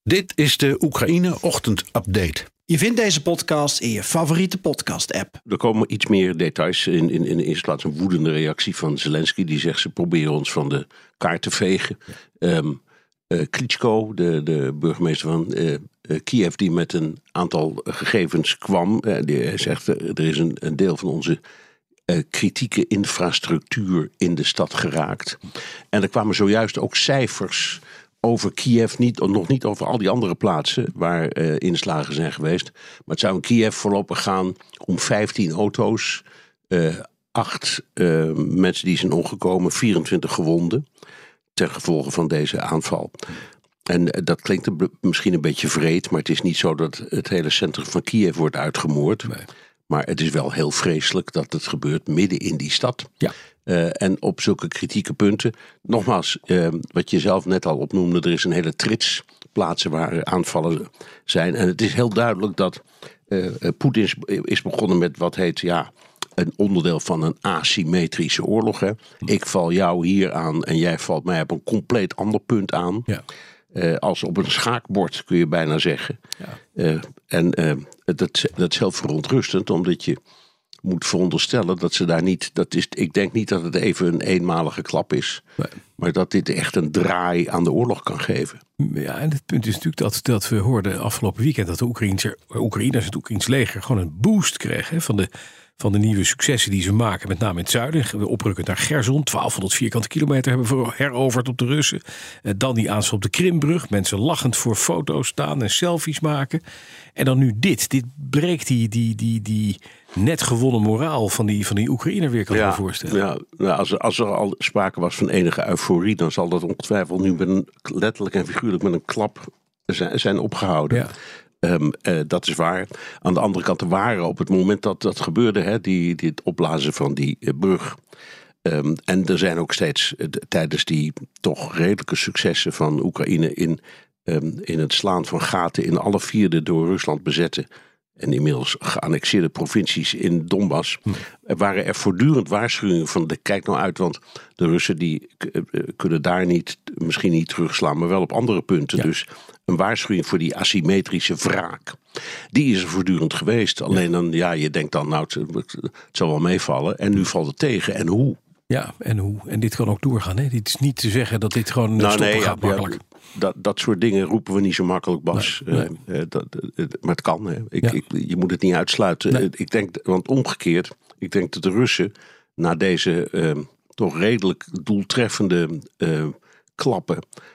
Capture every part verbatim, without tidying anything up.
Dit is de Oekraïne-ochtend-update. Je vindt deze podcast in je favoriete podcast-app. Er komen iets meer details in, in, in de eerste plaats een woedende reactie van Zelensky. Die zegt ze proberen ons van de kaart te vegen. Ja. Um, uh, Klitschko, de, de burgemeester van uh, uh, Kiev, die met een aantal gegevens kwam. Uh, die zegt uh, er is een, een deel van onze uh, kritieke infrastructuur in de stad geraakt. En er kwamen zojuist ook cijfers over Kiev, niet, nog niet over al die andere plaatsen waar uh, inslagen zijn geweest. Maar het zou in Kiev voorlopig gaan om vijftien auto's, uh, acht uh, mensen die zijn omgekomen, vierentwintig gewonden ten gevolge van deze aanval. En uh, dat klinkt een, misschien een beetje vreed, maar het is niet zo dat het hele centrum van Kiev wordt uitgemoord. Nee. Maar het is wel heel vreselijk dat het gebeurt midden in die stad. Ja. Uh, en op zulke kritieke punten. Nogmaals, uh, wat je zelf net al opnoemde, er is een hele trits plaatsen waar aanvallen zijn. En het is heel duidelijk dat uh, Poetin is, is begonnen met wat heet ja, een onderdeel van een asymmetrische oorlog. Hè. Ik val jou hier aan en jij valt mij op een compleet ander punt aan. Ja. Uh, als op een schaakbord kun je bijna zeggen. Ja. Uh, en uh, dat, dat is heel verontrustend, omdat je moet veronderstellen dat ze daar niet. Dat is, ik denk niet dat het even een eenmalige klap is. Nee. Maar dat dit echt een draai aan de oorlog kan geven. Ja, en het punt is natuurlijk dat, dat we hoorden afgelopen weekend dat de Oekraïnse, Oekraïners, het Oekraïns leger gewoon een boost kregen hè, van de. Van de nieuwe successen die ze maken, met name in het zuiden. We oprukken naar Gerson, twaalfhonderd vierkante kilometer hebben we heroverd op de Russen. Dan die aanval op de Krimbrug. Mensen lachend voor foto's staan en selfies maken. En dan nu dit. Dit breekt die, die, die, die net gewonnen moraal van die, van die Oekraïner weer, kan ik ja, me voorstellen. Ja, nou, als, er, als er al sprake was van enige euforie, dan zal dat ongetwijfeld nu met een, letterlijk en figuurlijk met een klap zijn, zijn opgehouden. Ja. Um, uh, dat is waar. Aan de andere kant, er waren op het moment dat dat gebeurde, hè, die, die het opblazen van die uh, brug. Um, en er zijn ook steeds uh, tijdens die toch redelijke successen van Oekraïne in, um, in het slaan van gaten in alle vier de door Rusland bezette en inmiddels geannexeerde provincies in Donbass. Hm. Er waren er voortdurend waarschuwingen van de, kijk nou uit, want de Russen die uh, kunnen daar niet, misschien niet terugslaan, maar wel op andere punten. Ja. Dus een waarschuwing voor die asymmetrische wraak. Die is er voortdurend geweest. Alleen dan, ja, je denkt dan, nou, het, het zal wel meevallen. En nu valt het tegen. En hoe? Ja, en hoe? En dit kan ook doorgaan, hè? Dit is niet te zeggen dat dit gewoon nou, stoppen nee, gaat ja, makkelijk. Ja, dat, dat soort dingen roepen we niet zo makkelijk, Bas. Nee, nee. Uh, uh, dat, uh, maar het kan. Hè. Ik, ja. ik, je moet het niet uitsluiten. Nee. Uh, ik denk, want omgekeerd, ik denk dat de Russen na deze uh, toch redelijk doeltreffende uh, klappen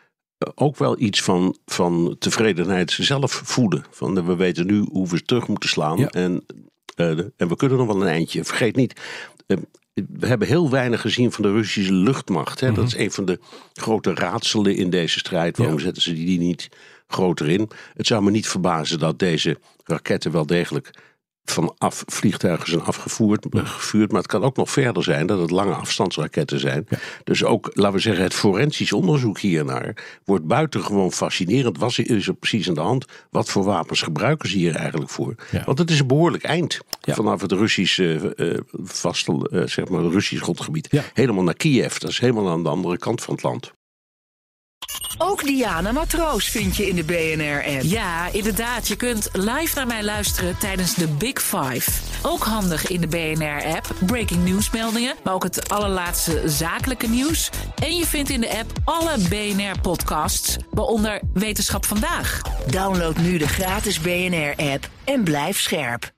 ook wel iets van, van tevredenheid zelf voeden. Van we weten nu hoe we terug moeten slaan. Ja. En, uh, en we kunnen nog wel een eindje. Vergeet niet, uh, we hebben heel weinig gezien van de Russische luchtmacht. Hè? Mm-hmm. Dat is een van de grote raadselen in deze strijd. Waarom ja. zetten ze die niet groter in? Het zou me niet verbazen dat deze raketten wel degelijk vanaf vliegtuigen zijn afgevoerd, gevuurd. Maar het kan ook nog verder zijn dat het lange afstandsraketten zijn. Ja. Dus ook, laten we zeggen, het forensisch onderzoek hiernaar wordt buitengewoon fascinerend. Wat is er precies aan de hand? Wat voor wapens gebruiken ze hier eigenlijk voor? Ja. Want het is een behoorlijk eind. Ja. Vanaf het Russische uh, vaste, uh, zeg maar, Russisch grondgebied. Ja. Helemaal naar Kiev. Dat is helemaal aan de andere kant van het land. Ook Diana Matroos vind je in de B N R-app. Ja, inderdaad. Je kunt live naar mij luisteren tijdens de Big Five. Ook handig in de B N R-app. Breaking nieuwsmeldingen, maar ook het allerlaatste zakelijke nieuws. En je vindt in de app alle B N R-podcasts, waaronder Wetenschap Vandaag. Download nu de gratis B N R-app en blijf scherp.